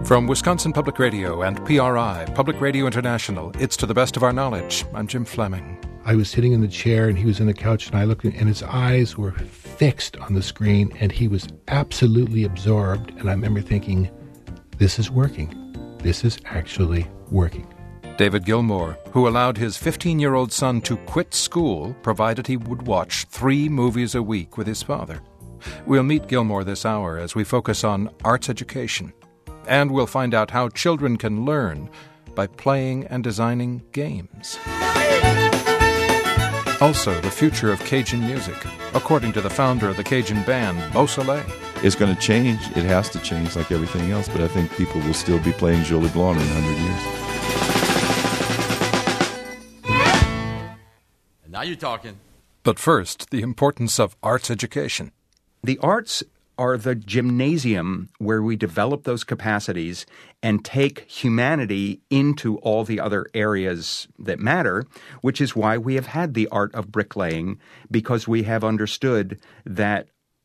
From Wisconsin Public Radio and PRI, Public Radio International, it's To the Best of Our Knowledge. I'm Jim Fleming. I was sitting in the chair and he was in the couch and I looked and his eyes were fixed on the screen and he was absolutely absorbed. And I remember thinking, this is working. This is actually working. David Gilmour, who allowed his 15-year-old son to quit school provided he would watch 3 movies a week with his father. We'll meet Gilmour this hour as we focus on arts education. And we'll find out how children can learn by playing and designing games. Also, the future of Cajun music, according to the founder of the Cajun band, Beausoleil. It's going to change. It has to change like everything else, but I think people will still be playing Jolie Blanc in 100 years. Now you're talking. But first, the importance of arts education. The arts are the gymnasium where we develop those capacities and take humanity into all the other areas that matter, which is why we have had the art of bricklaying, because we have understood that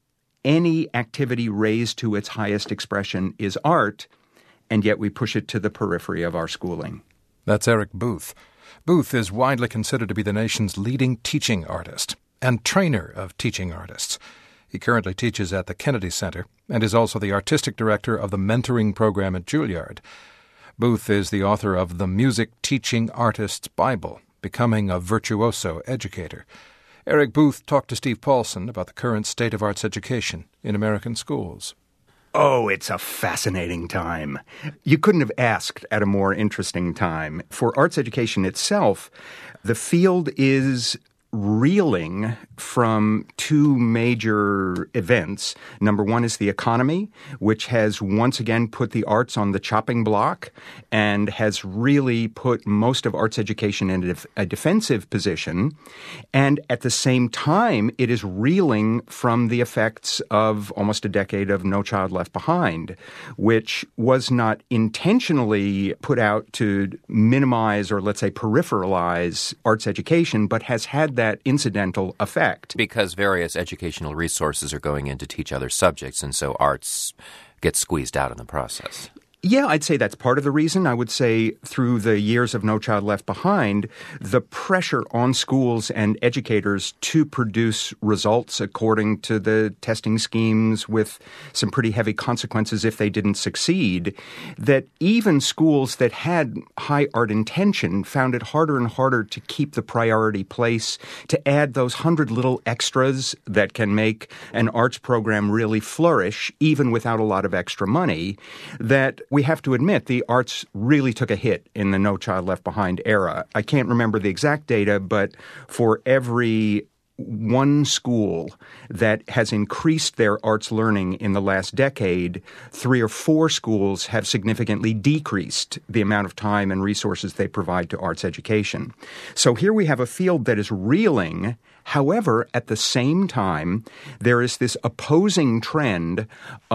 any activity raised to its highest expression is art, and yet we push it to the periphery of our schooling. That's Eric Booth. Booth is widely considered to be the nation's leading teaching artist and trainer of teaching artists. He currently teaches at the Kennedy Center and is also the artistic director of the mentoring program at Juilliard. Booth is the author of The Music Teaching Artist's Bible, Becoming a Virtuoso Educator. Eric Booth talked to Steve Paulson about the current state of arts education in American schools. Oh, it's a fascinating time. You couldn't have asked at a more interesting time. For arts education itself, the field is reeling from 2 major events. Number one is the economy, which has once again put the arts on the chopping block and has really put most of arts education in a defensive position. And at the same time, it is reeling from the effects of almost a decade of No Child Left Behind, which was not intentionally put out to minimize or, let's say, peripheralize arts education, but has had that incidental effect. Because various educational resources are going in to teach other subjects, and so arts get squeezed out in the process. Yeah, I'd say that's part of the reason. I would say through the years of No Child Left Behind, the pressure on schools and educators to produce results according to the testing schemes with some pretty heavy consequences if they didn't succeed, that even schools that had high art intention found it harder and harder to keep the priority place, to add those 100 little extras that can make an arts program really flourish, even without a lot of extra money, that we have to admit the arts really took a hit in the No Child Left Behind era. I can't remember the exact data, but for every one school that has increased their arts learning in the last decade, 3 or 4 schools have significantly decreased the amount of time and resources they provide to arts education. So here we have a field that is reeling. However, at the same time, there is this opposing trend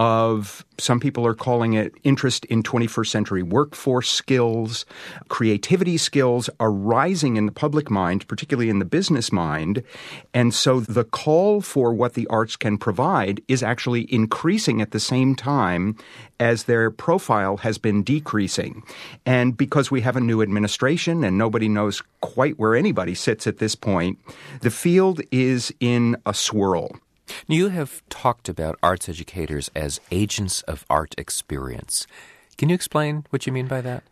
of, some people are calling it interest in 21st century workforce skills, creativity skills are rising in the public mind, particularly in the business mind. And so the call for what the arts can provide is actually increasing at the same time as their profile has been decreasing. And because we have a new administration and nobody knows quite where anybody sits at this point, the field is in a swirl. You have talked about arts educators as agents of art experience. Can you explain what you mean by that?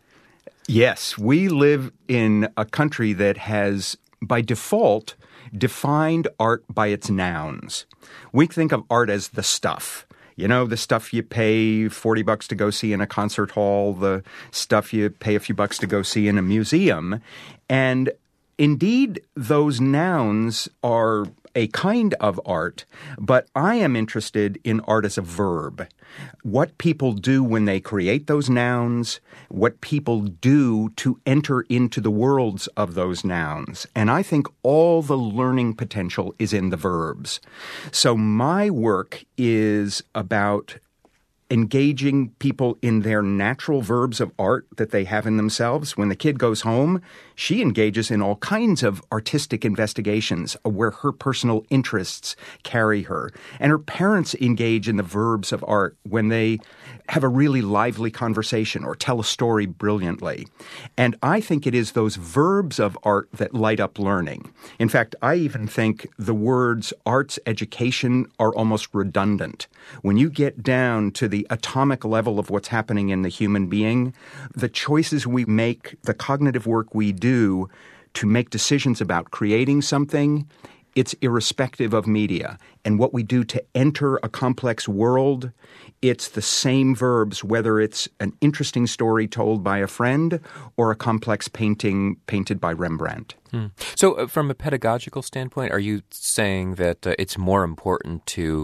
Yes, we live in a country that has, by default, defined art by its nouns. We think of art as the stuff. You know, the stuff you pay $40 to go see in a concert hall, the stuff you pay a few bucks to go see in a museum. And indeed, those nouns are a kind of art, but I am interested in art as a verb. What people do when they create those nouns, what people do to enter into the worlds of those nouns. And I think all the learning potential is in the verbs. So my work is about engaging people in their natural verbs of art that they have in themselves. When the kid goes home, she engages in all kinds of artistic investigations where her personal interests carry her. And her parents engage in the verbs of art when they have a really lively conversation or tell a story brilliantly. And I think it is those verbs of art that light up learning. In fact, I even think the words arts education are almost redundant. When you get down to the atomic level of what's happening in the human being, the choices we make, the cognitive work we do to make decisions about creating something, it's irrespective of media. And what we do to enter a complex world, it's the same verbs, whether it's an interesting story told by a friend or a complex painting painted by Rembrandt. So from a pedagogical standpoint, are you saying that it's more important to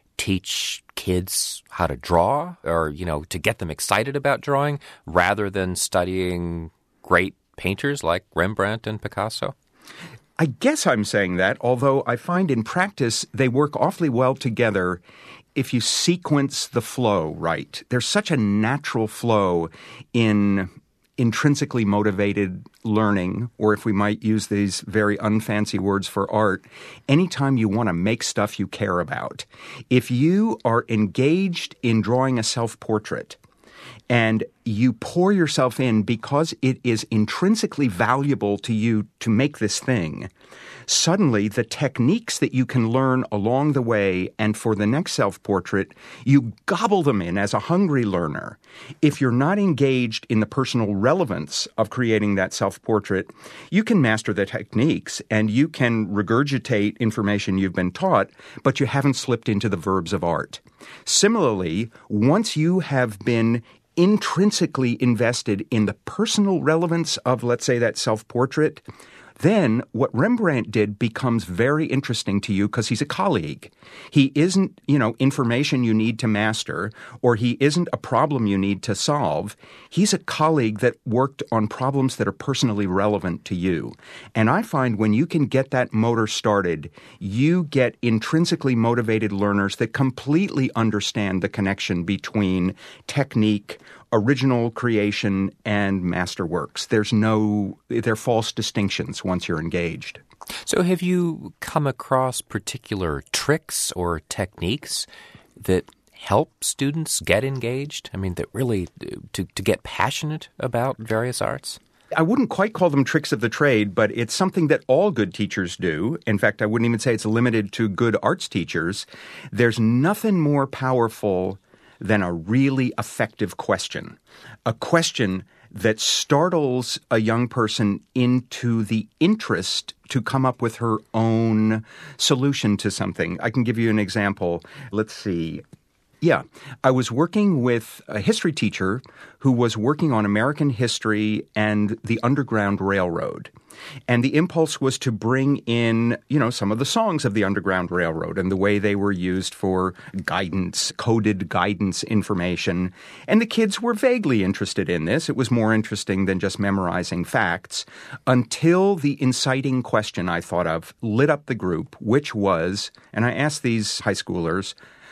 teach kids how to draw or, to get them excited about drawing rather than studying great painters like Rembrandt and Picasso? I guess I'm saying that, although I find in practice they work awfully well together if you sequence the flow right. There's such a natural flow in intrinsically motivated learning, or if we might use these very unfancy words for art, anytime you want to make stuff you care about. If you are engaged in drawing a self-portrait, and you pour yourself in because it is intrinsically valuable to you to make this thing, suddenly the techniques that you can learn along the way and for the next self-portrait, you gobble them in as a hungry learner. If you're not engaged in the personal relevance of creating that self-portrait, you can master the techniques and you can regurgitate information you've been taught, but you haven't slipped into the verbs of art. Similarly, once you have been intrinsically invested in the personal relevance of, let's say, that self-portrait, then what Rembrandt did becomes very interesting to you because he's a colleague. He isn't, information you need to master, or he isn't a problem you need to solve. He's a colleague that worked on problems that are personally relevant to you. And I find when you can get that motor started, you get intrinsically motivated learners that completely understand the connection between technique, original creation, and masterworks. They're false distinctions once you're engaged. So have you come across particular tricks or techniques that help students get engaged? That really, to get passionate about various arts? I wouldn't quite call them tricks of the trade, but it's something that all good teachers do. In fact, I wouldn't even say it's limited to good arts teachers. There's nothing more powerful than a really effective question. A question that startles a young person into the interest to come up with her own solution to something. I can give you an example. Let's see. Yeah, I was working with a history teacher who was working on American history and the Underground Railroad. And the impulse was to bring in, some of the songs of the Underground Railroad and the way they were used for guidance, coded guidance information. And the kids were vaguely interested in this. It was more interesting than just memorizing facts until the inciting question I thought of lit up the group, which was, and I asked these high schoolers,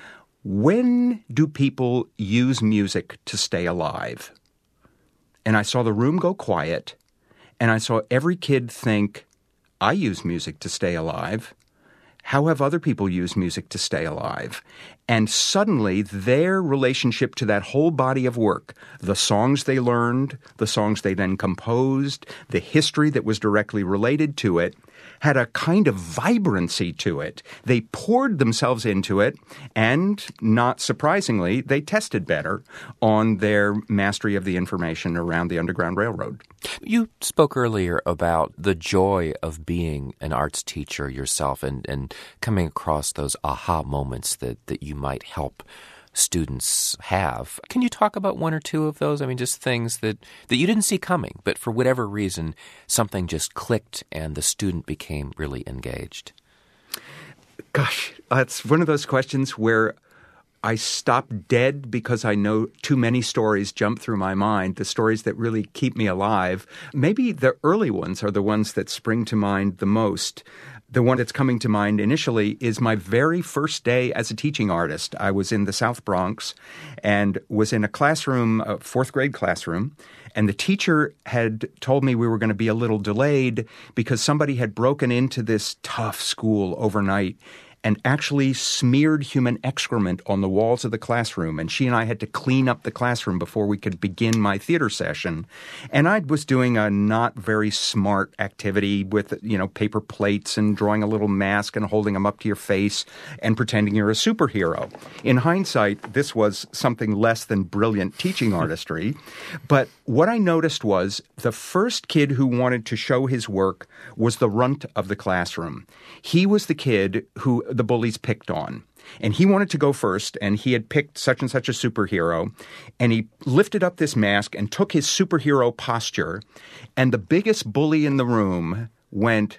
when do people use music to stay alive? And I saw the room go quiet, and I saw every kid think, I use music to stay alive. How have other people used music to stay alive? And suddenly their relationship to that whole body of work, the songs they learned, the songs they then composed, the history that was directly related to it, had a kind of vibrancy to it. They poured themselves into it, and not surprisingly, they tested better on their mastery of the information around the Underground Railroad. You spoke earlier about the joy of being an arts teacher yourself and coming across those aha moments that you might help students have. Can you talk about one or two of those? Just things that you didn't see coming, but for whatever reason, something just clicked and the student became really engaged. Gosh, it's one of those questions where I stop dead because I know too many stories jump through my mind, the stories that really keep me alive. Maybe the early ones are the ones that spring to mind the most. The one that's coming to mind initially is my very first day as a teaching artist. I was in the South Bronx and was in a classroom, a fourth grade classroom, and the teacher had told me we were going to be a little delayed because somebody had broken into this tough school overnight and actually smeared human excrement on the walls of the classroom. And she and I had to clean up the classroom before we could begin my theater session. And I was doing a not very smart activity with, paper plates and drawing a little mask and holding them up to your face and pretending you're a superhero. In hindsight, this was something less than brilliant teaching artistry. But what I noticed was the first kid who wanted to show his work was the runt of the classroom. He was the kid who the bullies picked on. And he wanted to go first, and he had picked such and such a superhero, and he lifted up this mask and took his superhero posture, and the biggest bully in the room went,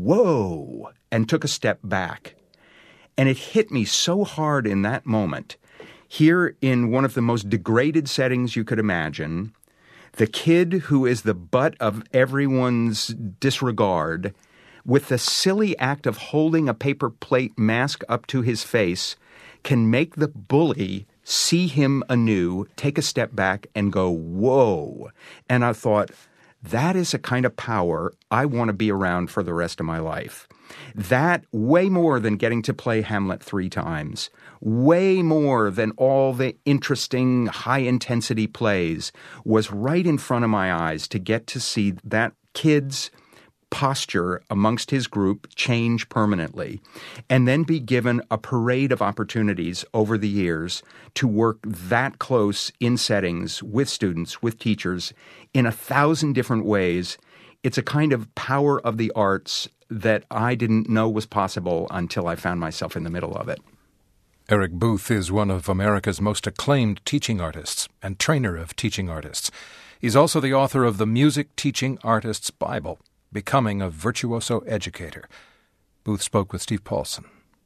"Whoa," and took a step back. And it hit me so hard in that moment. Here in one of the most degraded settings you could imagine, the kid who is the butt of everyone's disregard, with the silly act of holding a paper plate mask up to his face, can make the bully see him anew, take a step back, and go, "Whoa." And I thought, that is a kind of power I want to be around for the rest of my life. That, way more than getting to play Hamlet 3 times, way more than all the interesting, high-intensity plays, was right in front of my eyes to get to see that kid's posture amongst his group change permanently, and then be given a parade of opportunities over the years to work that close in settings with students, with teachers, in 1,000 different ways. It's a kind of power of the arts that I didn't know was possible until I found myself in the middle of it. Eric Booth is one of America's most acclaimed teaching artists and trainer of teaching artists. He's also the author of the Music Teaching Artist's Bible, Becoming a Virtuoso Educator. Booth spoke with Steve Paulson.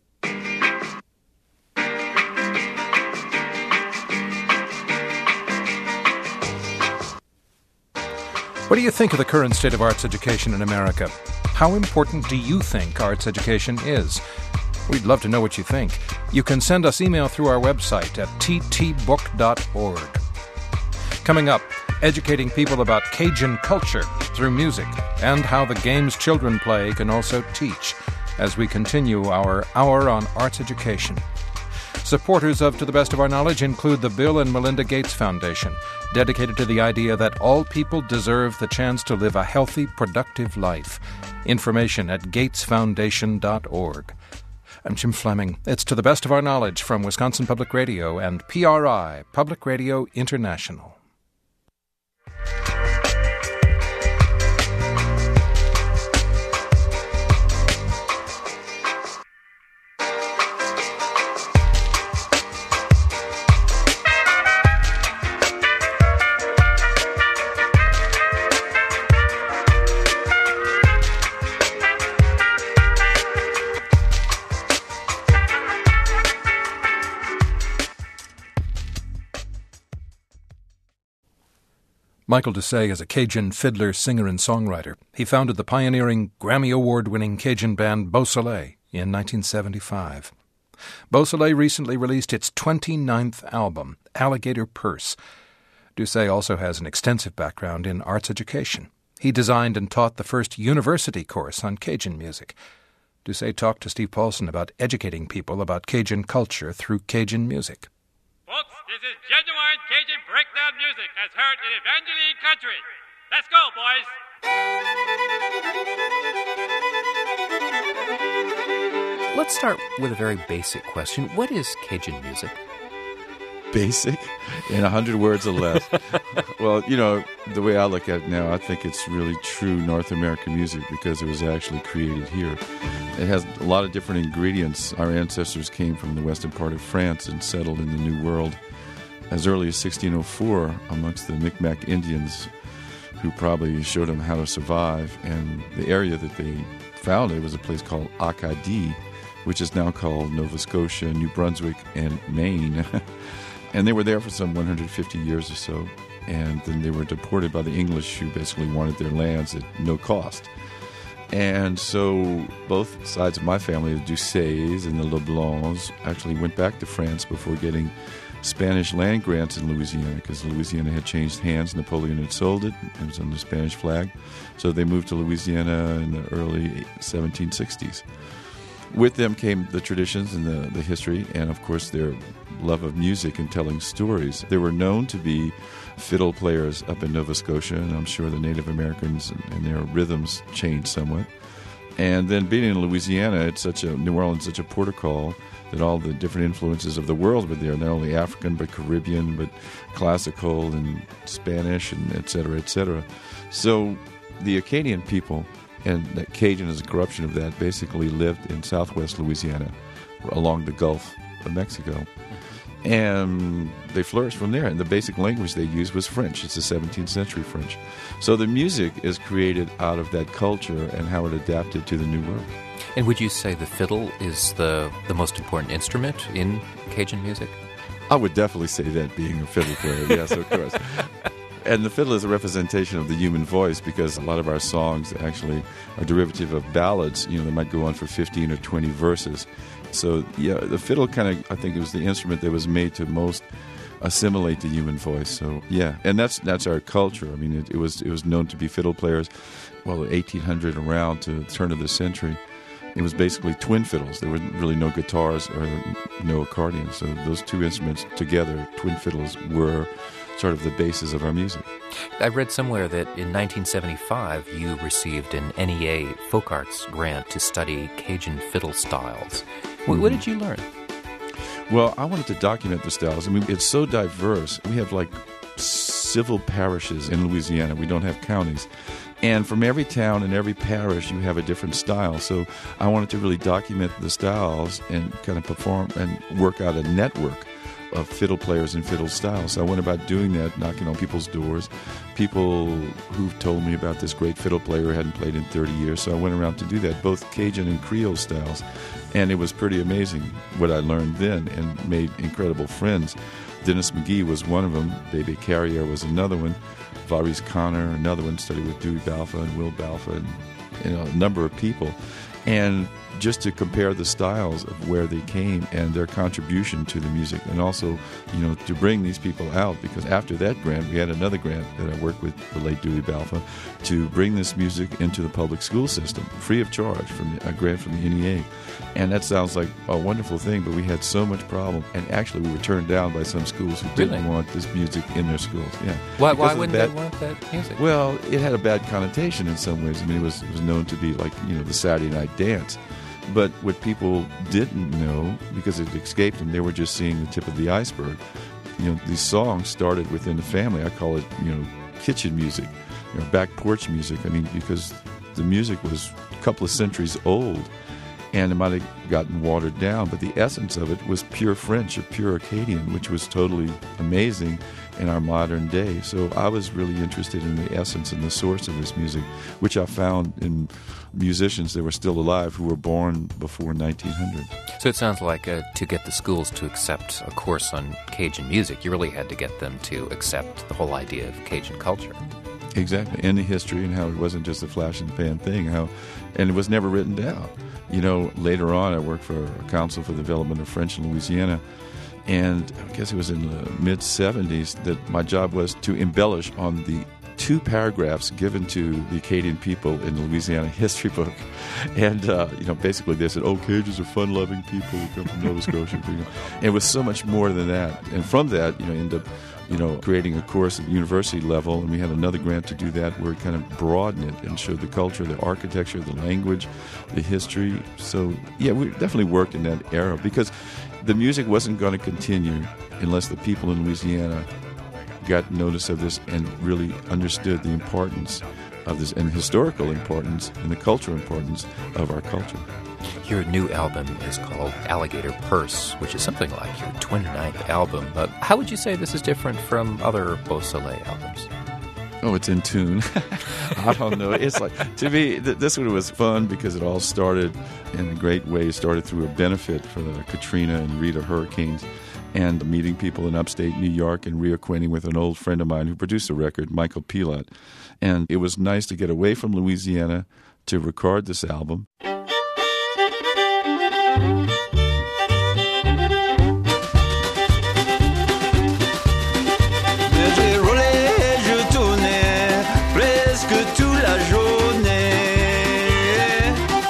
What do you think of the current state of arts education in America? How important do you think arts education is? We'd love to know what you think. You can send us email through our website at ttbook.org. Coming up, educating people about Cajun culture through music and how the games children play can also teach as we continue our Hour on Arts Education. Supporters of To the Best of Our Knowledge include the Bill and Melinda Gates Foundation, dedicated to the idea that all people deserve the chance to live a healthy, productive life. Information at gatesfoundation.org. I'm Jim Fleming. It's To the Best of Our Knowledge from Wisconsin Public Radio and PRI, Public Radio International. Michael Doucet is a Cajun fiddler, singer, and songwriter. He founded the pioneering Grammy Award-winning Cajun band Beausoleil in 1975. Beausoleil recently released its 29th album, Alligator Purse. Doucet also has an extensive background in arts education. He designed and taught the first university course on Cajun music. Doucet talked to Steve Paulson about educating people about Cajun culture through Cajun music. Folks, this is genuine Cajun breakdown music as heard in Evangeline Country. Let's go, boys. Let's start with a very basic question. What is Cajun music? Basic? In 100 words or less. Well, the way I look at it now, I think it's really true North American music because it was actually created here. It has a lot of different ingredients. Our ancestors came from the western part of France and settled in the New World as early as 1604 amongst the Micmac Indians, who probably showed them how to survive. And the area that they founded was a place called Acadie, which is now called Nova Scotia, New Brunswick, and Maine. And they were there for some 150 years or so. And then they were deported by the English, who basically wanted their lands at no cost. And so both sides of my family, the Doucets and the Leblancs, actually went back to France before getting Spanish land grants in Louisiana, because Louisiana had changed hands. Napoleon had sold it. It was under the Spanish flag. So they moved to Louisiana in the early 1760s. With them came the traditions and the history, and of course their love of music and telling stories. They were known to be fiddle players up in Nova Scotia, and I'm sure the Native Americans and their rhythms changed somewhat. And then being in Louisiana, New Orleans, such a port of call, that all the different influences of the world were there, not only African but Caribbean, but classical and Spanish, and et cetera, et cetera. So the Acadian people, and that Cajun is a corruption of that, basically lived in southwest Louisiana along the Gulf of Mexico. And they flourished from there. And the basic language they used was French. It's the 17th century French. So the music is created out of that culture and how it adapted to the New World. And would you say the fiddle is the most important instrument in Cajun music? I would definitely say that, being a fiddle player. Yes, of course. And the fiddle is a representation of the human voice, because a lot of our songs actually are derivative of ballads. They might go on for 15 or 20 verses. So, yeah, the fiddle I think it was the instrument that was made to most assimilate the human voice. So, yeah, and that's our culture. I mean, it was known to be fiddle players. Well, 1800 around to the turn of the century, it was basically twin fiddles. There were really no guitars or no accordion. So those two instruments together, twin fiddles, were sort of the basis of our music. I read somewhere that in 1975 you received an NEA Folk Arts grant to study Cajun fiddle styles. What did you learn? Well, I wanted to document the styles. I mean, it's so diverse. We have like civil parishes in Louisiana. We don't have counties. And from every town and every parish, you have a different style. So I wanted to really document the styles and kind of perform and work out a network of fiddle players and fiddle styles. So I went about doing that, knocking on people's doors, people who've told me about this great fiddle player who hadn't played in 30 years. So I went around to do that, both Cajun and Creole styles. And it was pretty amazing what I learned then, and made incredible friends. Dennis McGee was one of them. Bebe Carrier was another one. Maurice Connor, another one, studied with Dewey Balfa and Will Balfa, and a number of people. And just to compare the styles of where they came and their contribution to the music, and also, to bring these people out, because after that grant, we had another grant that I worked with the late Dewey Balfa to bring this music into the public school system, free of charge, from a grant from the NEA. And that sounds like a wonderful thing, but we had so much problem, and actually we were turned down by some schools who didn't want this music in their schools. Yeah. Why wouldn't they want that music? Well, it had a bad connotation in some ways. I mean, it was known to be like, the Saturday night dance. But what people didn't know, because it escaped them, they were just seeing the tip of the iceberg. These songs started within the family. I call it, kitchen music, back porch music. I mean, because the music was a couple of centuries old, and it might have gotten watered down, but the essence of it was pure French or pure Acadian, which was totally amazing in our modern day. So I was really interested in the essence and the source of this music, which I found in musicians that were still alive who were born before 1900. So it sounds like to get the schools to accept a course on Cajun music, you really had to get them to accept the whole idea of Cajun culture. Exactly, and the history, and how it wasn't just a flash in the pan thing, and it was never written down. Later on, I worked for a Council for the Development of French in Louisiana, and I guess it was in the mid-'70s that my job was to embellish on the 2 paragraphs given to the Acadian people in the Louisiana history book. And, basically they said, Cajuns are fun-loving people who come from Nova Scotia. And it was so much more than that. And from that, ended up, creating a course at the university level, and we had another grant to do that where it kind of broadened it and showed the culture, the architecture, the language, the history. So, yeah, we definitely worked in that era, because the music wasn't going to continue unless the people in Louisiana got notice of this and really understood the importance of this, and historical importance and the cultural importance of our culture. Your new album is called Alligator Purse, which is something like your 29th album. How would you say this is different from other Beausoleil albums? Oh, it's in tune. I don't know. It's like, to me, this one was fun because it all started in a great way. It started through a benefit for the Katrina and Rita hurricanes, and meeting people in upstate New York and reacquainting with an old friend of mine who produced a record, Michael Pilat. And it was nice to get away from Louisiana, to record this album. J'ai roulé, je tournais presque toute la journée.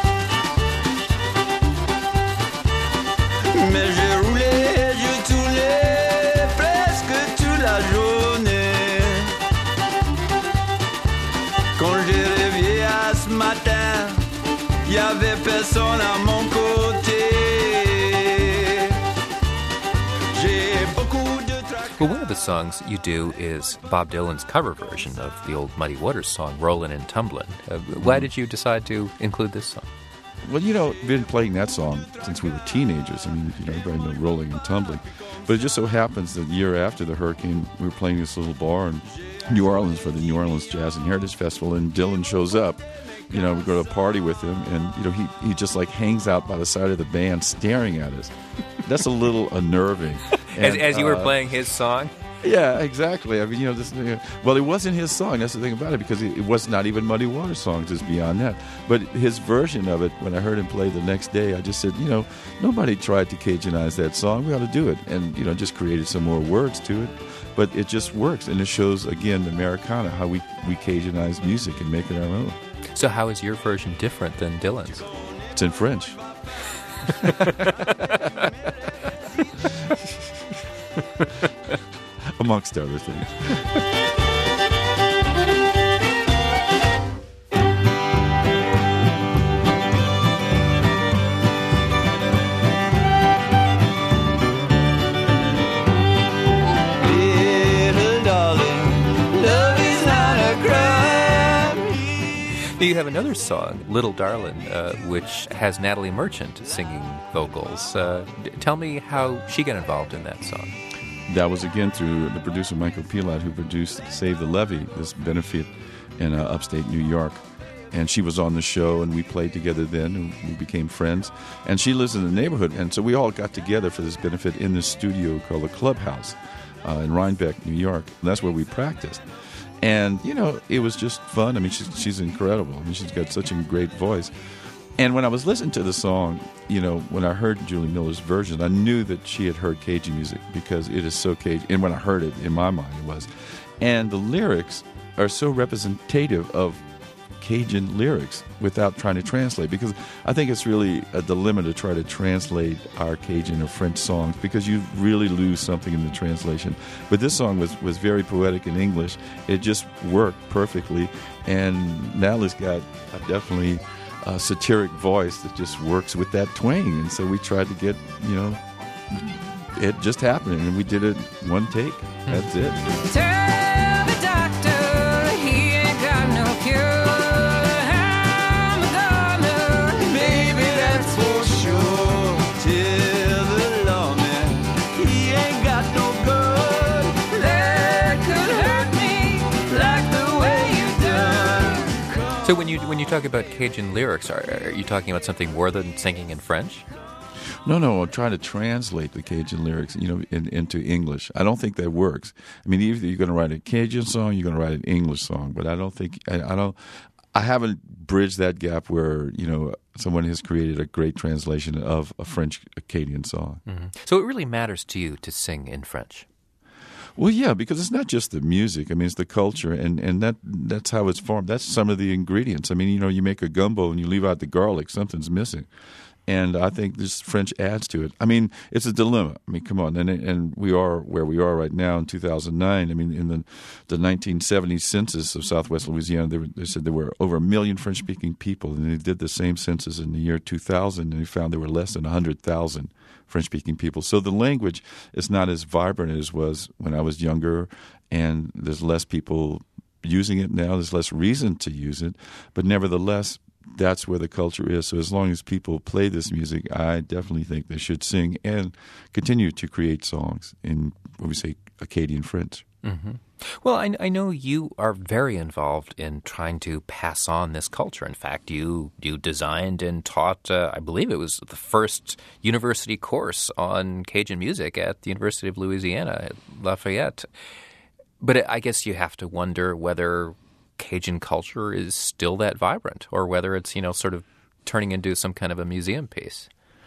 Mais j'ai roulé, je tournais presque toute la journée. Quand j'ai réveillé à ce matin, il y avait personne à mon côté. J'ai beaucoup de Well, one of the songs you do is Bob Dylan's cover version of the old Muddy Waters song, Rollin' and Tumblin'. Why did you decide to include this song? Well, we've been playing that song since we were teenagers. I mean, everybody knows Rolling and Tumbling. But it just so happens that the year after the hurricane, we were playing this little bar in New Orleans for the New Orleans Jazz and Heritage Festival, and Dylan shows up. We go to a party with him, and, he just like hangs out by the side of the band staring at us. That's a little unnerving. And, as you were playing his song? Yeah, exactly. I mean, well, it wasn't his song. That's the thing about it, because it was not even Muddy Waters' song, just beyond that. But his version of it, when I heard him play the next day, I just said, nobody tried to Cajuanize that song. We ought to do it. And, just created some more words to it. But it just works, and it shows, again, Americana, how we Cajuanize music and make it our own. So how is your version different than Dylan's? It's in French. Amongst other things. You have another song, Little Darlin', which has Natalie Merchant singing vocals. Tell me how she got involved in that song. That was, again, through the producer Michael Pilat, who produced Save the Levee, this benefit in upstate New York. And she was on the show, and we played together then, and we became friends. And she lives in the neighborhood, and so we all got together for this benefit in this studio called the Clubhouse in Rhinebeck, New York. And that's where we practiced. And, it was just fun. I mean, she's incredible. I mean, she's got such a great voice. And when I was listening to the song, when I heard Julie Miller's version, I knew that she had heard Cajun music, because it is so Cajun. And when I heard it, in my mind, it was. And the lyrics are so representative of Cajun lyrics without trying to translate, because I think it's really a dilemma to try to translate our Cajun or French songs, because you really lose something in the translation. But this song was very poetic in English. It just worked perfectly, and Natalie's got definitely a satiric voice that just works with that twang, and so we tried to get it just happening, and we did it one take. That's it. Tell the doctor he ain't got no cure. So when you talk about Cajun lyrics, are you talking about something more than singing in French? No, I'm trying to translate the Cajun lyrics, into English. I don't think that works. I mean, either you're going to write a Cajun song, you're going to write an English song, but I don't think I haven't bridged that gap where someone has created a great translation of a French Acadian song. Mm-hmm. So it really matters to you to sing in French. Well, yeah, because it's not just the music. I mean, it's the culture, and that's how it's formed. That's some of the ingredients. I mean, you make a gumbo and you leave out the garlic, something's missing. And I think this French adds to it. I mean, it's a dilemma. I mean, come on. And we are where we are right now in 2009. I mean, in the 1970 census of Southwest Louisiana, they said there were over 1 million French-speaking people. And they did the same census in the year 2000, and they found there were less than 100,000 French-speaking people. So the language is not as vibrant as it was when I was younger, and there's less people using it now. There's less reason to use it. But nevertheless, that's where the culture is. So as long as people play this music, I definitely think they should sing and continue to create songs in what we say Acadian French. Mm-hmm. Well, I know you are very involved in trying to pass on this culture. In fact, you designed and taught, I believe it was the first university course on Cajun music at the University of Louisiana at Lafayette. But I guess you have to wonder whether Cajun culture is still that vibrant, or whether it's, sort of turning into some kind of a museum piece.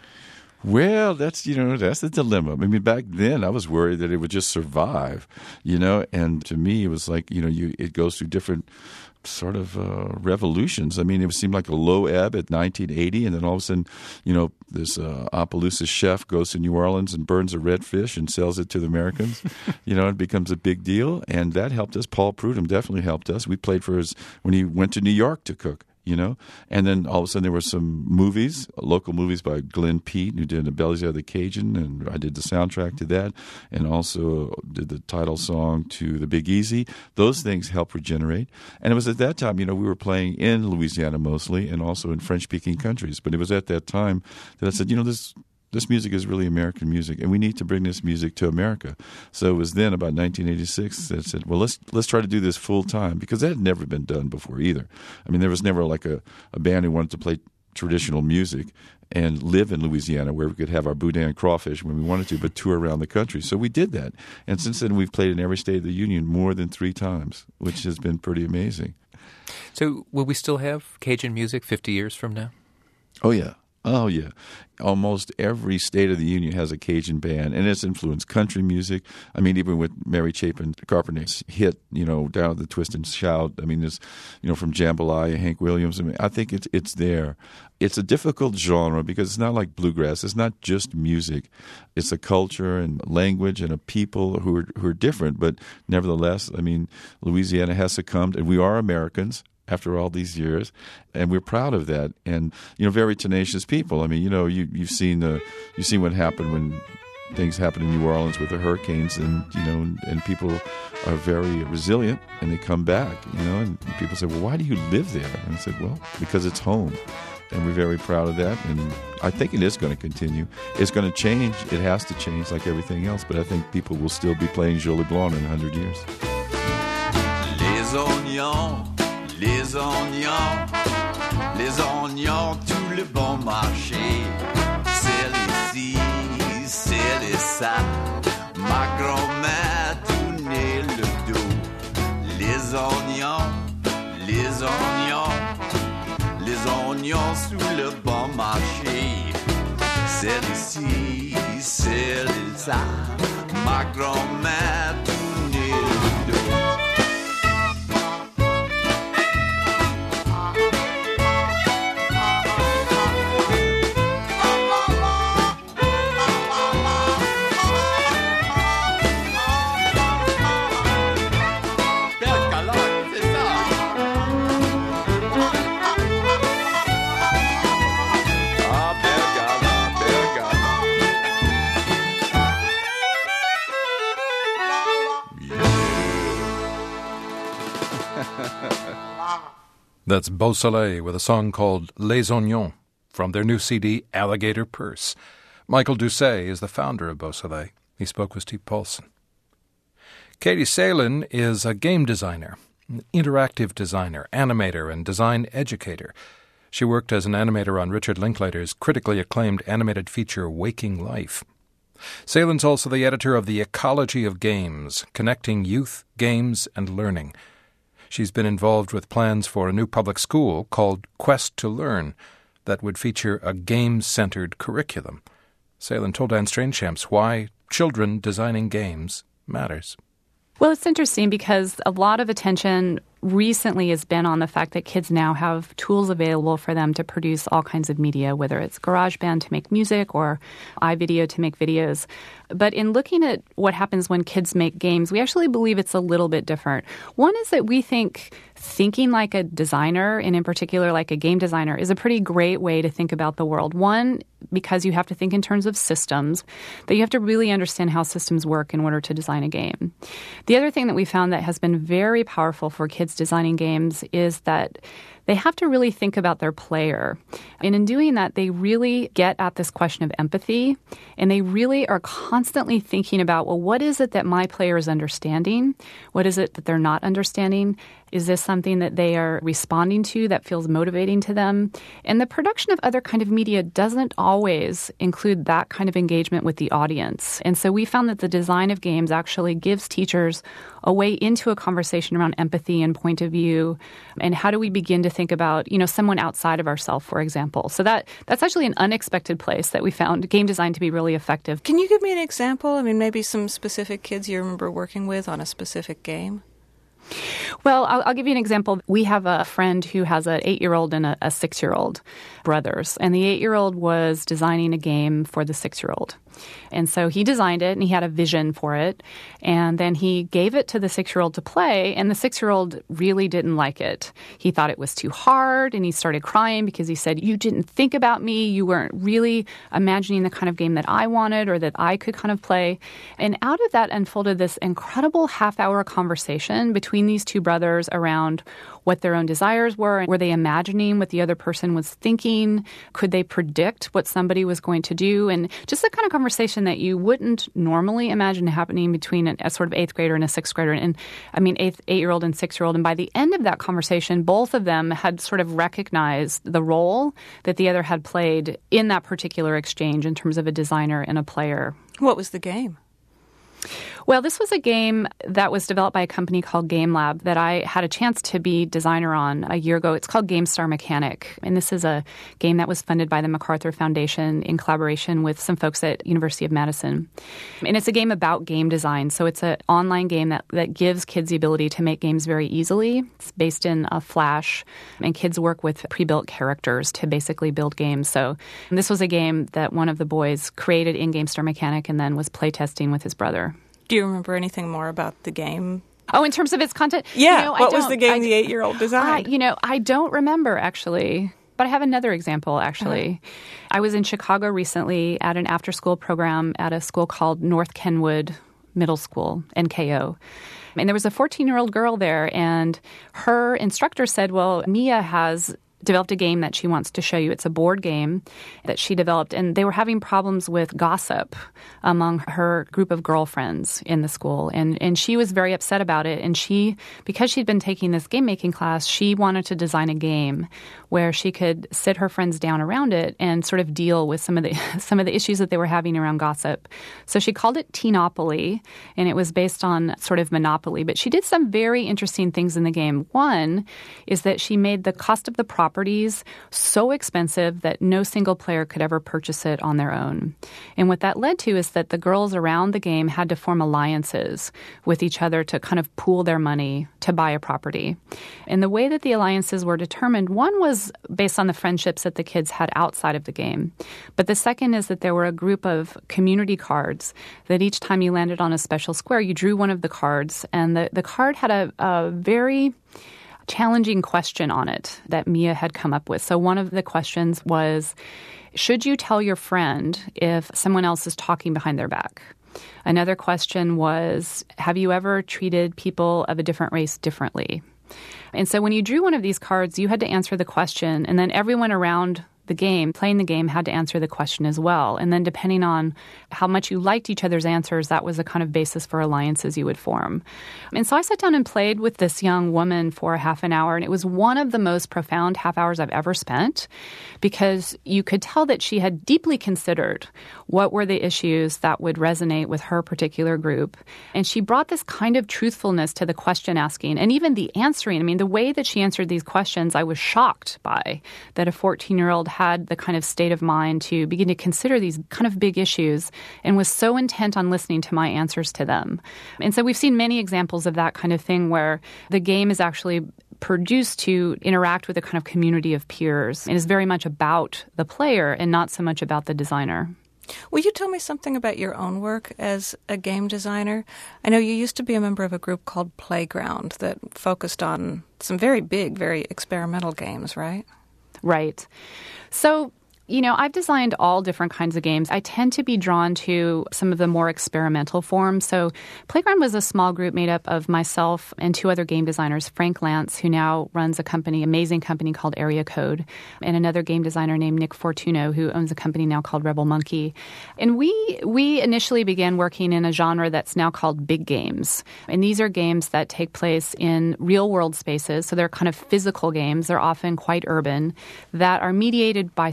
Well, that's the dilemma. I mean, back then I was worried that it would just survive, and to me it was like, it goes through different sort of revolutions. I mean, it seemed like a low ebb at 1980, and then all of a sudden, this Opelousas chef goes to New Orleans and burns a redfish and sells it to the Americans. It becomes a big deal, and that helped us. Paul Prudhomme definitely helped us. We played for his when he went to New York to cook. And then all of a sudden there were some movies, local movies by Glenn Peet, who did The Bellies of the Cajun, and I did the soundtrack to that, and also did the title song to The Big Easy. Those things helped regenerate. And it was at that time, we were playing in Louisiana mostly, and also in French-speaking countries. But it was at that time that I said, this music is really American music, and we need to bring this music to America. So it was then, about 1986, that I said, well, let's try to do this full time, because that had never been done before either. I mean, there was never like a band who wanted to play traditional music and live in Louisiana where we could have our boudin and crawfish when we wanted to, but tour around the country. So we did that. And since then, we've played in every state of the Union more than 3 times, which has been pretty amazing. So will we still have Cajun music 50 years from now? Oh, yeah. Oh, yeah. Almost every state of the Union has a Cajun band, and it's influenced country music. I mean, even with Mary Chapin Carpenter's hit, Down at the Twist and Shout. I mean, there's, from Jambalaya, Hank Williams. I mean, I think it's there. It's a difficult genre because it's not like bluegrass. It's not just music. It's a culture and language and a people who are different. But nevertheless, I mean, Louisiana has succumbed, and we are Americans after all these years, and we're proud of that. And very tenacious people. I mean, you've seen what happened when things happen in New Orleans with the hurricanes, and and people are very resilient, and they come back. And people say, well, why do you live there? And I said, well, because it's home. And we're very proud of that, and I think it is going to continue. It's going to change. It has to change like everything else, but I think people will still be playing Jolie Blanc in 100 years. Les oignons, les oignons, les oignons, tout le bon marché. C'est ici, c'est ça. Ma grand-mère tournait le dos. Les oignons, les oignons, les oignons sous le bon marché. C'est ici, c'est ça. Ma grand-mère tournait le dos. That's Beausoleil with a song called Les Oignons from their new CD, Alligator Purse. Michael Doucet is the founder of Beausoleil. He spoke with Steve Paulson. Katie Salen is a game designer, an interactive designer, animator, and design educator. She worked as an animator on Richard Linklater's critically acclaimed animated feature, Waking Life. Salen's also the editor of The Ecology of Games, Connecting Youth, Games, and Learning. She's been involved with plans for a new public school called Quest to Learn that would feature a game-centered curriculum. Salen told Anne Strainchamps why children designing games matters. Well, it's interesting because a lot of attention recently has been on the fact that kids now have tools available for them to produce all kinds of media, whether it's GarageBand to make music or iVideo to make videos. But in looking at what happens when kids make games, we actually believe it's a little bit different. One is that we think thinking like a designer, and in particular like a game designer, is a pretty great way to think about the world. One, because you have to think in terms of systems, that you have to really understand how systems work in order to design a game. The other thing that we found that has been very powerful for kids designing games is that they have to really think about their player. And in doing that, they really get at this question of empathy, and they really are constantly thinking about, well, what is it that my player is understanding? What is it that they're not understanding? Is this something that they are responding to that feels motivating to them? And the production of other kind of media doesn't always include that kind of engagement with the audience. And so we found that the design of games actually gives teachers a way into a conversation around empathy and point of view, and how do we begin to think about, someone outside of ourselves, for example. So that's actually an unexpected place that we found game design to be really effective. Can you give me an example? I mean, maybe some specific kids you remember working with on a specific game? Well, I'll give you an example. We have a friend who has an 8-year-old and a 6-year-old brothers. And the 8-year-old was designing a game for the 6-year-old. And so he designed it and he had a vision for it. And then he gave it to the 6-year-old to play. And the 6-year-old really didn't like it. He thought it was too hard and he started crying because he said, "You didn't think about me. You weren't really imagining the kind of game that I wanted or that I could kind of play." And out of that unfolded this incredible half-hour conversation between these two brothers around what their own desires were. Were they imagining what the other person was thinking? Could they predict what somebody was going to do? And just the kind of conversation that you wouldn't normally imagine happening between a sort of 8th grader and a 6th grader. And I mean, 8-year-old and 6-year-old. And by the end of that conversation, both of them had sort of recognized the role that the other had played in that particular exchange in terms of a designer and a player. What was the game? Well, this was a game that was developed by a company called Game Lab that I had a chance to be designer on a year ago. It's called GameStar Mechanic, and this is a game that was funded by the MacArthur Foundation in collaboration with some folks at University of Madison. And it's a game about game design, so it's an online game that gives kids the ability to make games very easily. It's based in Flash, and kids work with pre-built characters to basically build games. So this was a game that one of the boys created in GameStar Mechanic and then was playtesting with his brother. Do you remember anything more about the game? Oh, in terms of its content? Yeah. What was the game the 8-year-old designed? I don't remember, actually. But I have another example, actually. I was in Chicago recently at an after-school program at a school called North Kenwood Middle School, NKO. And there was a 14-year-old girl there, and her instructor said, well, Mia has developed a game that she wants to show you. It's a board game that she developed, and they were having problems with gossip among her group of girlfriends in the school, and she was very upset about it. And because she'd been taking this game-making class, she wanted to design a game where she could sit her friends down around it and sort of deal with some of the issues that they were having around gossip. So she called it Teenopoly, and it was based on sort of Monopoly. But she did some very interesting things in the game. One is that she made the cost of the properties so expensive that no single player could ever purchase it on their own. And what that led to is that the girls around the game had to form alliances with each other to kind of pool their money to buy a property. And the way that the alliances were determined, one was based on the friendships that the kids had outside of the game. But the second is that there were a group of community cards that each time you landed on a special square, you drew one of the cards, and the card had a very challenging question on it that Mia had come up with. So one of the questions was, should you tell your friend if someone else is talking behind their back? Another question was, have you ever treated people of a different race differently? And so when you drew one of these cards, you had to answer the question, and then everyone around the game, playing the game, had to answer the question as well. And then depending on how much you liked each other's answers, that was a kind of basis for alliances you would form. And so I sat down and played with this young woman for a half an hour, and it was one of the most profound half hours I've ever spent, because you could tell that she had deeply considered what were the issues that would resonate with her particular group. And she brought this kind of truthfulness to the question asking, and even the answering. I mean, the way that she answered these questions, I was shocked by, that a 14-year-old had the kind of state of mind to begin to consider these kind of big issues and was so intent on listening to my answers to them. And so we've seen many examples of that kind of thing where the game is actually produced to interact with a kind of community of peers and is very much about the player and not so much about the designer. Will you tell me something about your own work as a game designer? I know you used to be a member of a group called Playground that focused on some very big, very experimental games, right? Right. So, I've designed all different kinds of games. I tend to be drawn to some of the more experimental forms. So Playground was a small group made up of myself and two other game designers, Frank Lance, who now runs amazing company called Area Code, and another game designer named Nick Fortuno, who owns a company now called Rebel Monkey. And we initially began working in a genre that's now called big games. And these are games that take place in real-world spaces. So they're kind of physical games. They're often quite urban, that are mediated by some kind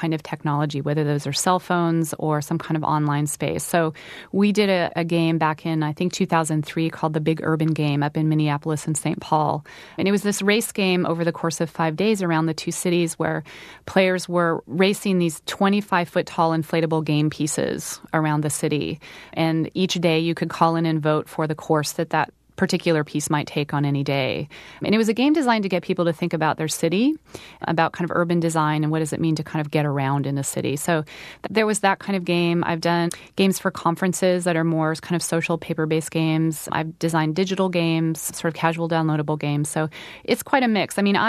kind of technology, whether those are cell phones or some kind of online space. So we did a game back in, I think, 2003 called the Big Urban Game up in Minneapolis and St. Paul. And it was this race game over the course of 5 days around the two cities where players were racing these 25-foot-tall inflatable game pieces around the city. And each day you could call in and vote for the course that particular piece might take on any day. And it was a game designed to get people to think about their city, about kind of urban design and what does it mean to kind of get around in a city. So there was that kind of game. I've done games for conferences that are more kind of social paper-based games. I've designed digital games, sort of casual downloadable games. So it's quite a mix. I mean,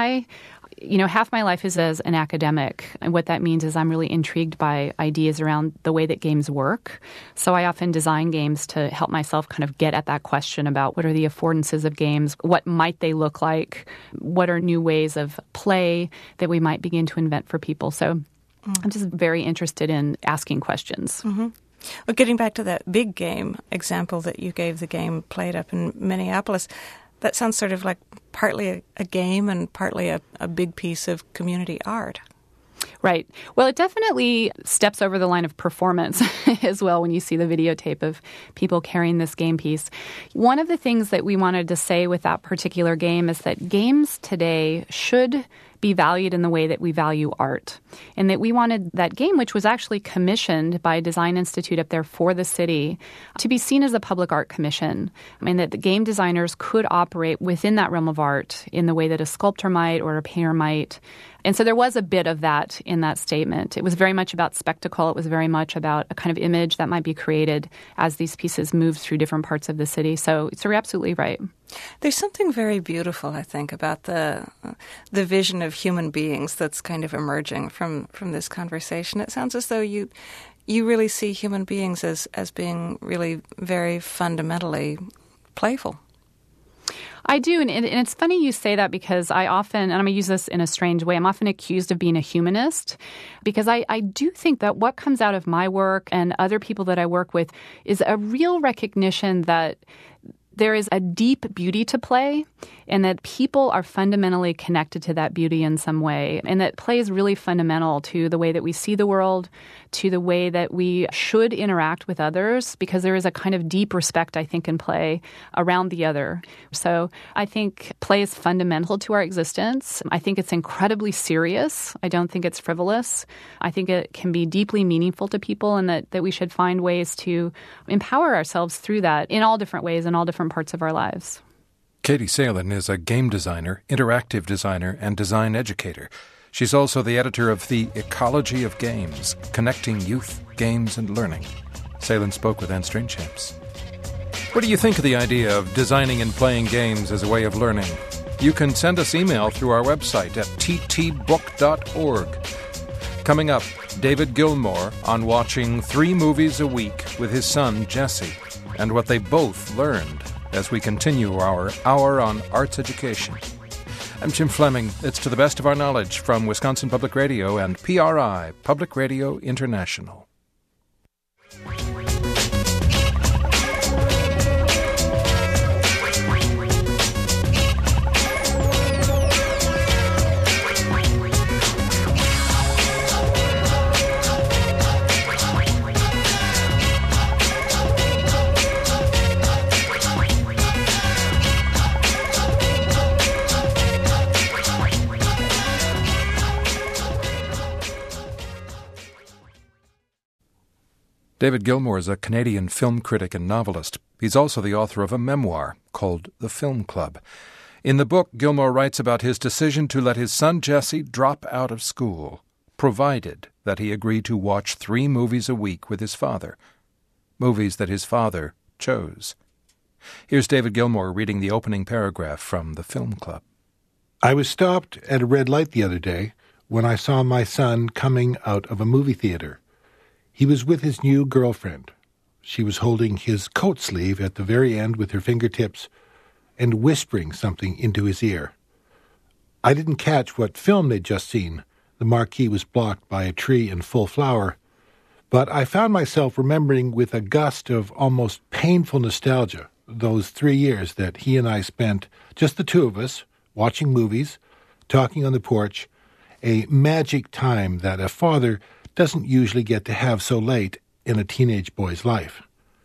half my life is as an academic, and what that means is I'm really intrigued by ideas around the way that games work. So I often design games to help myself kind of get at that question about what are the affordances of games, what might they look like, what are new ways of play that we might begin to invent for people. So I'm just very interested in asking questions. Mm-hmm. Well, getting back to that big game example that you gave, the game played up in Minneapolis, that sounds sort of like partly a game and partly a big piece of community art. Right. Well, it definitely steps over the line of performance as well when you see the videotape of people carrying this game piece. One of the things that we wanted to say with that particular game is that games today should be valued in the way that we value art. And that we wanted that game, which was actually commissioned by a design institute up there for the city, to be seen as a public art commission. And that the game designers could operate within that realm of art in the way that a sculptor might or a painter might. And so there was a bit of that in that statement. It was very much about spectacle. It was very much about a kind of image that might be created as these pieces move through different parts of the city. So you're absolutely right. There's something very beautiful, I think, about the vision of human beings that's kind of emerging from this conversation. It sounds as though you really see human beings as being really very fundamentally playful. I do, and it's funny you say that because I often, and I'm going to use this in a strange way, I'm often accused of being a humanist because I do think that what comes out of my work and other people that I work with is a real recognition that there is a deep beauty to play and that people are fundamentally connected to that beauty in some way. And that play is really fundamental to the way that we see the world, to the way that we should interact with others, because there is a kind of deep respect, I think, in play around the other. So I think play is fundamental to our existence. I think it's incredibly serious. I don't think it's frivolous. I think it can be deeply meaningful to people, and that we should find ways to empower ourselves through that in all different ways, in all different parts of our lives. Katie Salen is a game designer, interactive designer, and design educator. She's also the editor of The Ecology of Games, Connecting Youth, Games, and Learning. Salen spoke with Anne Strenchamps. What do you think of the idea of designing and playing games as a way of learning? You can send us email through our website at ttbook.org. Coming up, David Gilmour on watching 3 movies a week with his son, Jesse, and what they both learned as we continue our Hour on Arts Education. I'm Jim Fleming. It's To the Best of Our Knowledge from Wisconsin Public Radio and PRI, Public Radio International. David Gilmour is a Canadian film critic and novelist. He's also the author of a memoir called The Film Club. In the book, Gilmour writes about his decision to let his son Jesse drop out of school, provided that he agreed to watch 3 movies a week with his father, movies that his father chose. Here's David Gilmour reading the opening paragraph from The Film Club. I was stopped at a red light the other day when I saw my son coming out of a movie theater. He was with his new girlfriend. She was holding his coat sleeve at the very end with her fingertips and whispering something into his ear. I didn't catch what film they'd just seen. The marquee was blocked by a tree in full flower. But I found myself remembering with a gust of almost painful nostalgia those 3 years that he and I spent, just the two of us, watching movies, talking on the porch, a magic time that a father doesn't usually get to have so late in a teenage boy's life.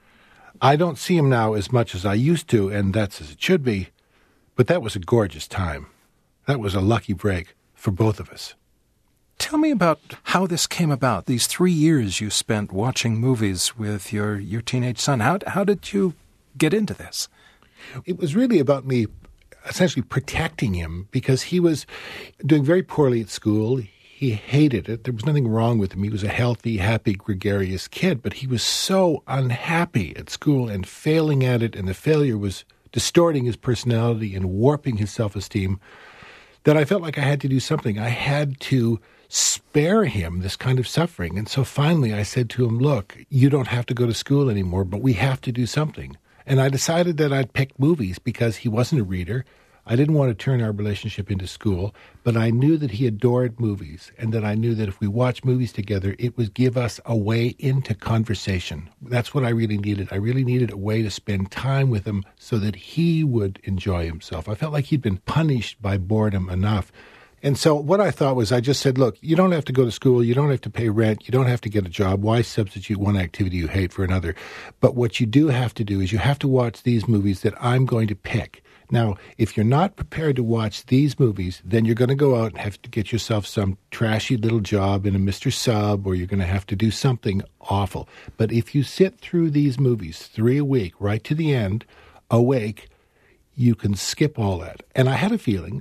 I don't see him now as much as I used to, and that's as it should be, but that was a gorgeous time. That was a lucky break for both of us. Tell me about how this came about, these 3 years you spent watching movies with your teenage son. How did you get into this? It was really about me essentially protecting him because he was doing very poorly at school. He hated it. There was nothing wrong with him. He was a healthy, happy, gregarious kid, but he was so unhappy at school and failing at it, and the failure was distorting his personality and warping his self-esteem, that I felt like I had to do something. I had to spare him this kind of suffering. And so finally I said to him, look, you don't have to go to school anymore, but we have to do something. And I decided that I'd pick movies because he wasn't a reader. I didn't want to turn our relationship into school, but I knew that he adored movies, and that I knew that if we watched movies together, it would give us a way into conversation. That's what I really needed. I really needed a way to spend time with him so that he would enjoy himself. I felt like he'd been punished by boredom enough. And so what I thought was, I just said, look, you don't have to go to school, you don't have to pay rent, you don't have to get a job. Why substitute one activity you hate for another? But what you do have to do is you have to watch these movies that I'm going to pick. Now, if you're not prepared to watch these movies, then you're going to go out and have to get yourself some trashy little job in a Mr. Sub, or you're going to have to do something awful. But if you sit through these movies 3 a week, right to the end, awake, you can skip all that. And I had a feeling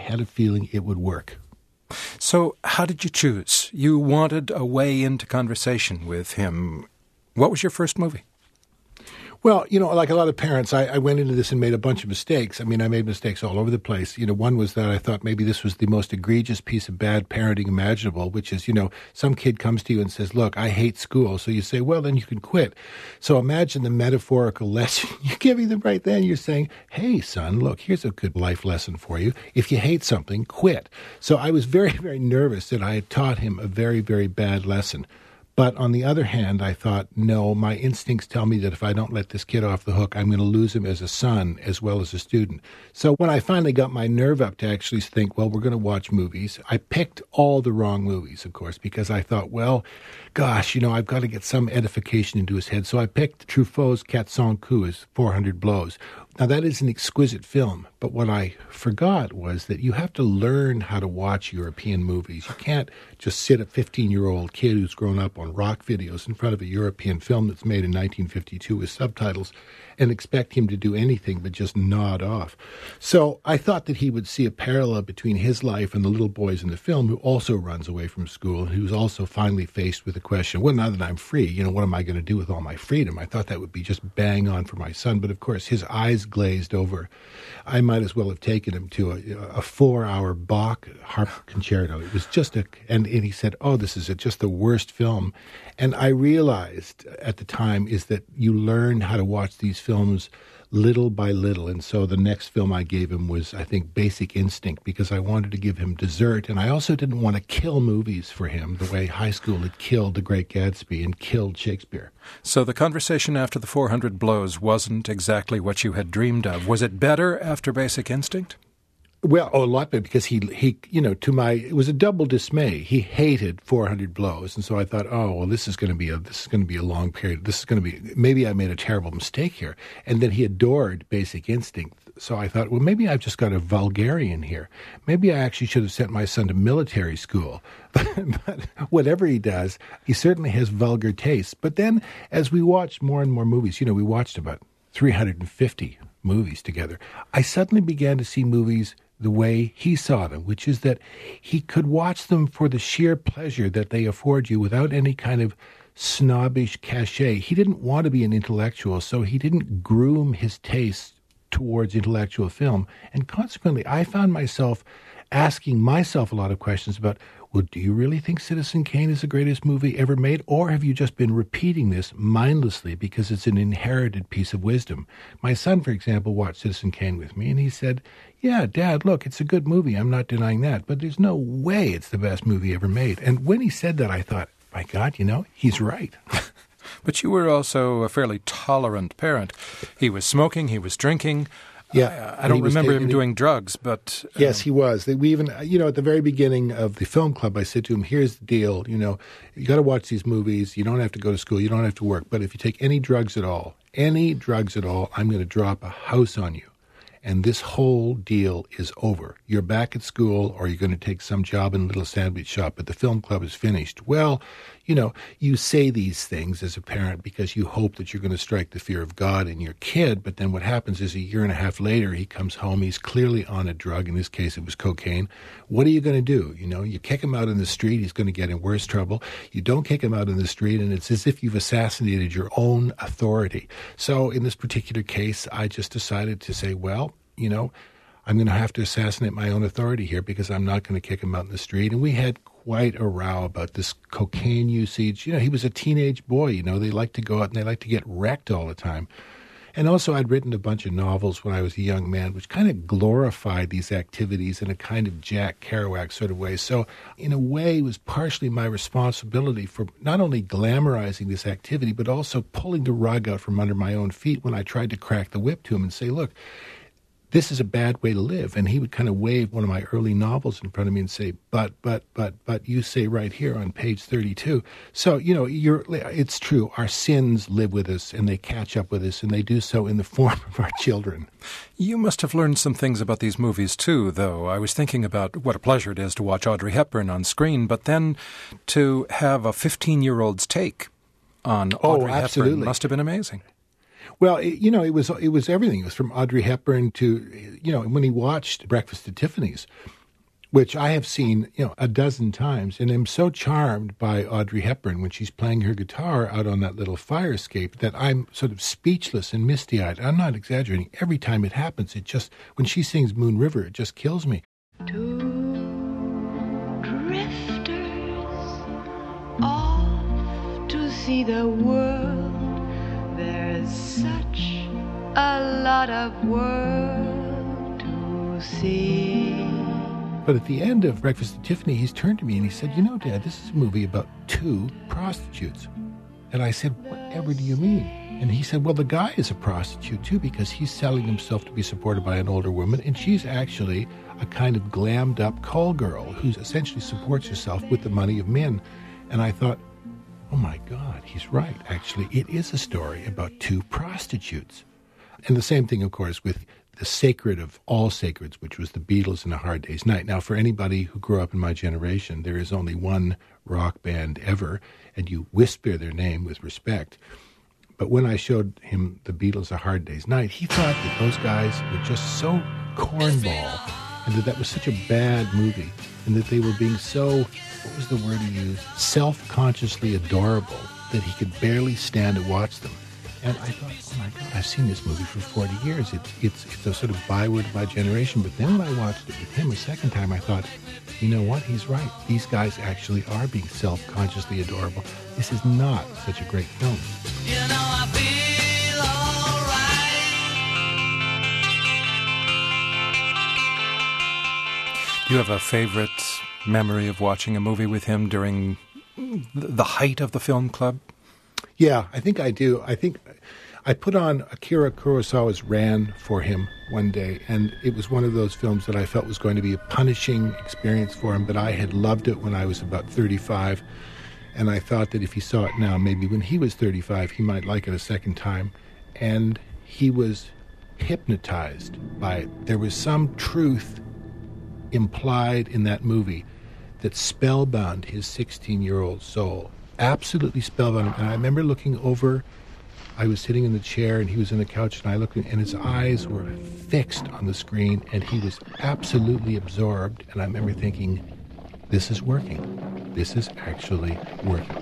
it would work. So how did you choose? You wanted a way into conversation with him. What was your first movie? Well, like a lot of parents, I went into this and made a bunch of mistakes. I mean, I made mistakes all over the place. One was that I thought maybe this was the most egregious piece of bad parenting imaginable, which is, some kid comes to you and says, look, I hate school. So you say, well, then you can quit. So imagine the metaphorical lesson you're giving them right then. You're saying, hey, son, look, here's a good life lesson for you. If you hate something, quit. So I was very, very nervous that I had taught him a very, very bad lesson. But on the other hand, I thought, no, my instincts tell me that if I don't let this kid off the hook, I'm going to lose him as a son as well as a student. So when I finally got my nerve up to actually think, well, we're going to watch movies, I picked all the wrong movies, of course, because I thought, well, gosh, I've got to get some edification into his head. So I picked Truffaut's 400 coups, 400 blows. Now, that is an exquisite film, but what I forgot was that you have to learn how to watch European movies. You can't just sit a 15-year-old kid who's grown up on rock videos in front of a European film that's made in 1952 with subtitles and expect him to do anything but just nod off. So I thought that he would see a parallel between his life and the little boys in the film who also runs away from school and who's also finally faced with the question, well, now that I'm free, what am I going to do with all my freedom? I thought that would be just bang on for my son, but of course his eyes glazed over. I might as well have taken him to a 4-hour Bach harp concerto. It was just and he said, oh, this is just the worst film. And I realized at the time is that you learn how to watch these films little by little. And so the next film I gave him was, I think, Basic Instinct, because I wanted to give him dessert. And I also didn't want to kill movies for him the way high school had killed The Great Gatsby and killed Shakespeare. So the conversation after the 400 blows wasn't exactly what you had dreamed of. Was it better after Basic Instinct? Well, a lot better, because he it was a double dismay. He hated 400 blows, and so I thought, oh, well, this is going to be a long period. Maybe I made a terrible mistake here. And then he adored Basic Instinct. So I thought, well, maybe I've just got a vulgarian here. Maybe I actually should have sent my son to military school. But whatever he does, he certainly has vulgar tastes. But then, as we watched more and more movies, we watched about 350 movies together, I suddenly began to see movies the way he saw them, which is that he could watch them for the sheer pleasure that they afford you without any kind of snobbish cachet. He didn't want to be an intellectual, so he didn't groom his tastes towards intellectual film. And consequently, I found myself asking myself a lot of questions about, well, do you really think Citizen Kane is the greatest movie ever made? Or have you just been repeating this mindlessly because it's an inherited piece of wisdom? My son, for example, watched Citizen Kane with me, and he said, yeah, Dad, look, it's a good movie. I'm not denying that, but there's no way it's the best movie ever made. And when he said that, I thought, my God, he's right. But you were also a fairly tolerant parent. He was smoking, he was drinking. Yeah, I don't remember him doing drugs, but... Yes, he was. We even, at the very beginning of the film club, I said to him, here's the deal, you got to watch these movies. You don't have to go to school. You don't have to work. But if you take any drugs at all, I'm going to drop a house on you. And this whole deal is over. You're back at school, or you're going to take some job in a little sandwich shop, but the film club is finished. Well, you say these things as a parent because you hope that you're going to strike the fear of God in your kid, but then what happens is a year and a half later, he comes home, he's clearly on a drug. In this case, it was cocaine. What are you going to do? You kick him out in the street, he's going to get in worse trouble. You don't kick him out in the street, and it's as if you've assassinated your own authority. So in this particular case, I just decided to say, well, I'm going to have to assassinate my own authority here because I'm not going to kick him out in the street. And we had quite a row about this cocaine usage. He was a teenage boy. They like to go out and they like to get wrecked all the time. And also I'd written a bunch of novels when I was a young man, which kind of glorified these activities in a kind of Jack Kerouac sort of way. So in a way, it was partially my responsibility for not only glamorizing this activity, but also pulling the rug out from under my own feet when I tried to crack the whip to him and say, look, this is a bad way to live. And he would kind of wave one of my early novels in front of me and say, but you say right here on page 32. So, it's true. Our sins live with us and they catch up with us, and they do so in the form of our children. You must have learned some things about these movies too, though. I was thinking about what a pleasure it is to watch Audrey Hepburn on screen, but then to have a 15-year-old's take on Audrey Hepburn must have been amazing. Well, it was everything. It was from Audrey Hepburn to, when he watched Breakfast at Tiffany's, which I have seen, a dozen times, and I'm so charmed by Audrey Hepburn when she's playing her guitar out on that little fire escape that I'm sort of speechless and misty-eyed. I'm not exaggerating. Every time it happens, when she sings Moon River, it just kills me. Two drifters off to see the world. There's such a lot of world to see. But at the end of Breakfast at Tiffany, he's turned to me and he said, Dad, this is a movie about two prostitutes. And I said, whatever do you mean? And he said, well, the guy is a prostitute too because he's selling himself to be supported by an older woman, and she's actually a kind of glammed up call girl who essentially supports herself with the money of men. And I thought, oh my God, he's right. Actually, it is a story about two prostitutes. And the same thing, of course, with the sacred of all sacreds, which was the Beatles and A Hard Day's Night. Now, for anybody who grew up in my generation, there is only one rock band ever, and you whisper their name with respect. But when I showed him the Beatles' A Hard Day's Night, he thought that those guys were just so cornball, and that was such a bad movie, and that they were being so, what was the word he used, self-consciously adorable, that he could barely stand to watch them. And I thought, oh my God, I've seen this movie for 40 years. It's a sort of byword of my generation. But then when I watched it with him a second time, I thought, you know what, he's right. These guys actually are being self-consciously adorable. This is not such a great film. I feel alright. Do you have a favorite memory of watching a movie with him during the height of the film club? Yeah, I think I do. I think I put on Akira Kurosawa's Ran for him one day, and it was one of those films that I felt was going to be a punishing experience for him, but I had loved it when I was about 35, and I thought that if he saw it now, maybe when he was 35, he might like it a second time. And he was hypnotized by it. There was some truth implied in that movie that spellbound his 16-year-old soul. Absolutely spellbound him. And I remember looking over, I was sitting in the chair and he was on the couch, and I looked, and his eyes were fixed on the screen, and he was absolutely absorbed. And I remember thinking, this is working. This is actually working.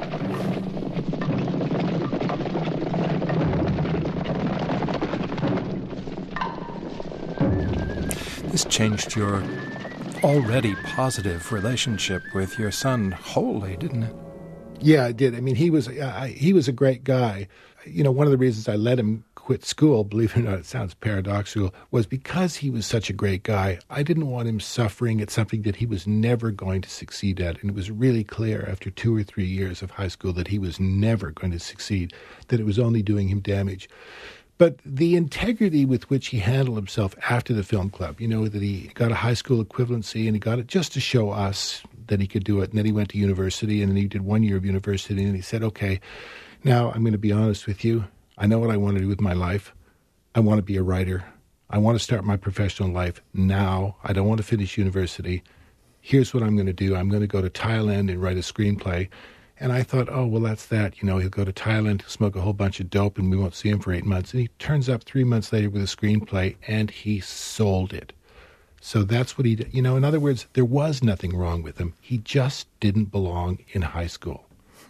This changed your already positive relationship with your son wholly, didn't it? Yeah, it did. I mean, he was a great guy. You know, one of the reasons I let him quit school, believe it or not, it sounds paradoxical, was because he was such a great guy. I didn't want him suffering at something that he was never going to succeed at. And it was really clear after 2 or 3 years of high school that he was never going to succeed, that it was only doing him damage. But the integrity with which he handled himself after the film club, that he got a high school equivalency and he got it just to show us that he could do it. And then he went to university and then he did 1 year of university and he said, okay, now I'm going to be honest with you. I know what I want to do with my life. I want to be a writer. I want to start my professional life now. I don't want to finish university. Here's what I'm going to do. I'm going to go to Thailand and write a screenplay. And I thought, oh, well, that's that. He'll go to Thailand, smoke a whole bunch of dope, and we won't see him for 8 months. And he turns up 3 months later with a screenplay, and he sold it. So that's what he did. In other words, there was nothing wrong with him. He just didn't belong in high school.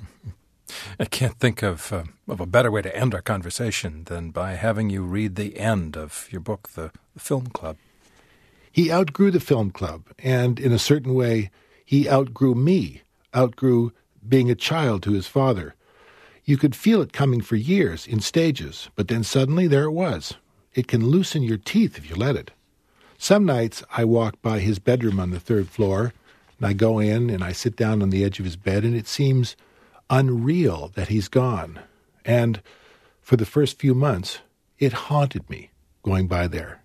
I can't think of a better way to end our conversation than by having you read the end of your book, The Film Club. He outgrew the film club, and in a certain way, he outgrew me, outgrew being a child to his father. You could feel it coming for years, in stages, but then suddenly there it was. It can loosen your teeth if you let it. Some nights I walk by his bedroom on the 3rd floor, and I go in and I sit down on the edge of his bed, and it seems unreal that he's gone. And for the first few months, it haunted me going by there.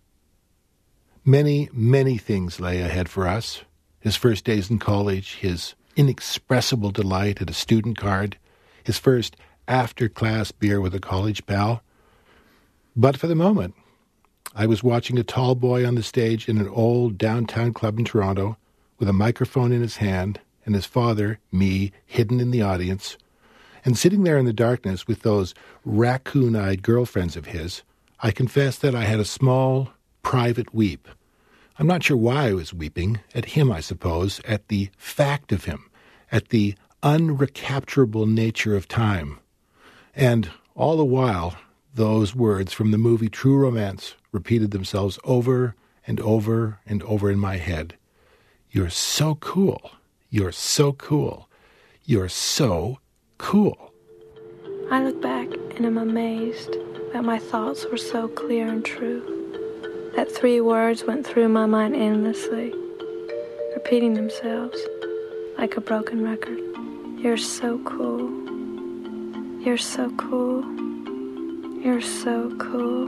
Many, many things lay ahead for us. His first days in college, his inexpressible delight at a student card, his first after-class beer with a college pal. But for the moment, I was watching a tall boy on the stage in an old downtown club in Toronto with a microphone in his hand and his father, me, hidden in the audience. And sitting there in the darkness with those raccoon-eyed girlfriends of his, I confess that I had a small, private weep. I'm not sure why I was weeping, at him, I suppose, at the fact of him, at the unrecapturable nature of time. And all the while, those words from the movie True Romance repeated themselves over and over and over in my head. You're so cool. You're so cool. You're so cool. I look back and am amazed that my thoughts were so clear and true, that 3 words went through my mind endlessly, repeating themselves like a broken record. You're so cool. You're so cool. You're so cool.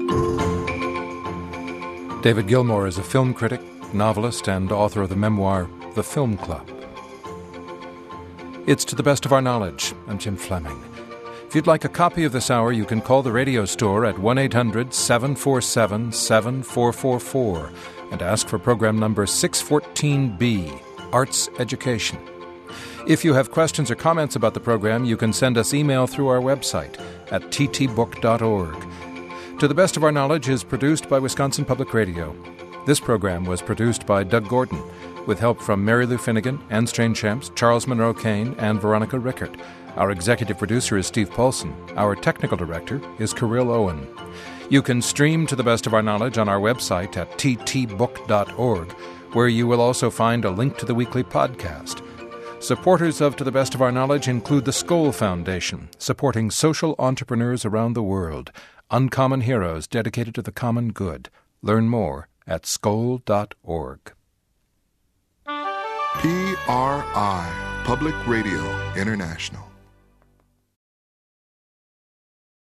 David Gilmour is a film critic, novelist, and author of the memoir The Film Club. It's To the Best of Our Knowledge. I'm Jim Fleming. If you'd like a copy of this hour, you can call the radio store at 1-800-747-7444 and ask for program number 614B, Arts Education. If you have questions or comments about the program, you can send us email through our website at ttbook.org. To the Best of Our Knowledge is produced by Wisconsin Public Radio. This program was produced by Doug Gordon, with help from Mary Lou Finnegan, Anne Strange-Champs, Charles Monroe Kane, and Veronica Rickert. Our executive producer is Steve Paulson. Our technical director is Kirill Owen. You can stream To the Best of Our Knowledge on our website at ttbook.org, where you will also find a link to the weekly podcast. Supporters of To the Best of Our Knowledge include the Skoll Foundation, supporting social entrepreneurs around the world, uncommon heroes dedicated to the common good. Learn more at skoll.org. PRI, Public Radio International.